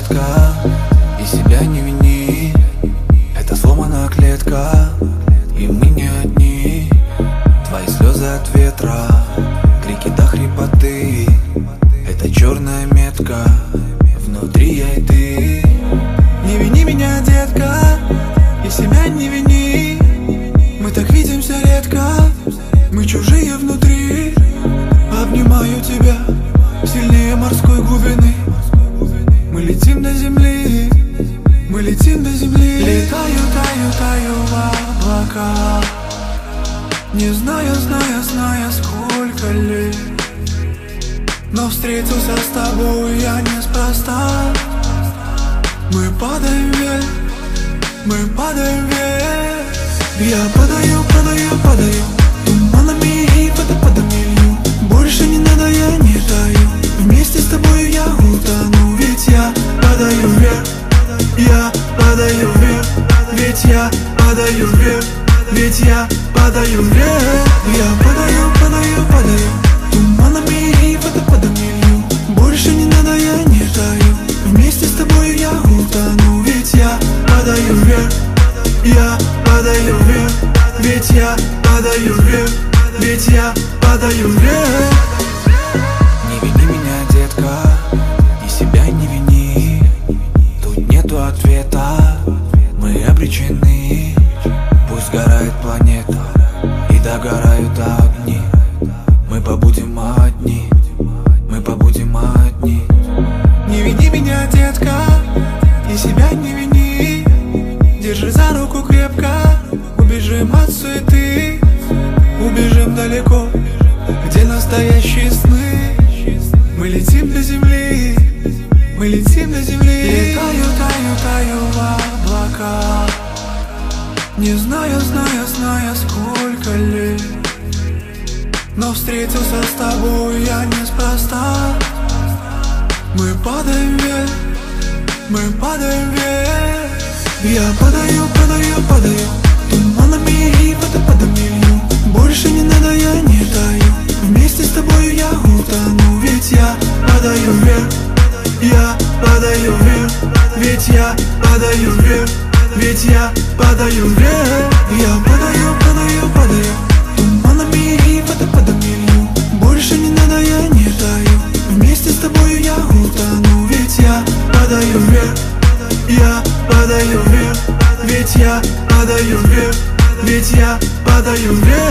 детка, и себя не вини. Это сломана клетка, и мы не одни. Твои слезы от ветра, крики до хрипоты. Это черная метка, внутри я и ты. Не вини меня, детка, и себя не вини. Мы так видимся редко, мы чужие внутри. Обнимаю тебя сильнее морской глубины. Мы летим до земли, мы летим до земли. Летаю, таю в облаках, не зная, зная, сколько лет. Но встретился с тобой я неспроста. Мы падаем вверх, мы падаем вверх. Я падаю, туманами и водопадами лью. Больше не надо, я не таю. Вместе с тобой я утону. Ведь я падаю вверх, я падаю вверх. Ведь я падаю вверх, ведь я падаю вверх. Я падаю, туманами и водопадами лью. Больше не надо, я не таю. Вместе с тобой я утону. Ведь я падаю вверх, я падаю вверх. Ведь я падаю вверх, ведь я падаю вверх. Не вини меня, детка, и себя не вини. Тут нету ответа, мы обречены. Пусть сгорает планета и догорают огни. Мы побудем одни, мы побудем одни. Не вини меня, детка, и себя не вини. Держи за руку крепко, убежим от суеты. Убежим далеко, где настоящие сны. Мы летим до земли, мы летим до земли. Летаю, таю в облаках, не знаю, зная, сколько лет. Но встретился с тобой я неспроста. Мы падаем вверх, мы падаем вверх. Я падаю, туманами и водопадами лью. Больше не надо, я не таю. Вместе с тобой я утону. Ведь я падаю вверх, я падаю вверх. Ведь я падаю вверх, ведь я падаю вверх. Я падаю, туманами и водопадами лью. Больше не надо, я не таю. Вместе с тобой я утону. Ведь я падаю вверх, я падаю вверх. Ведь я падаю вверх, ведь я падаю вверх.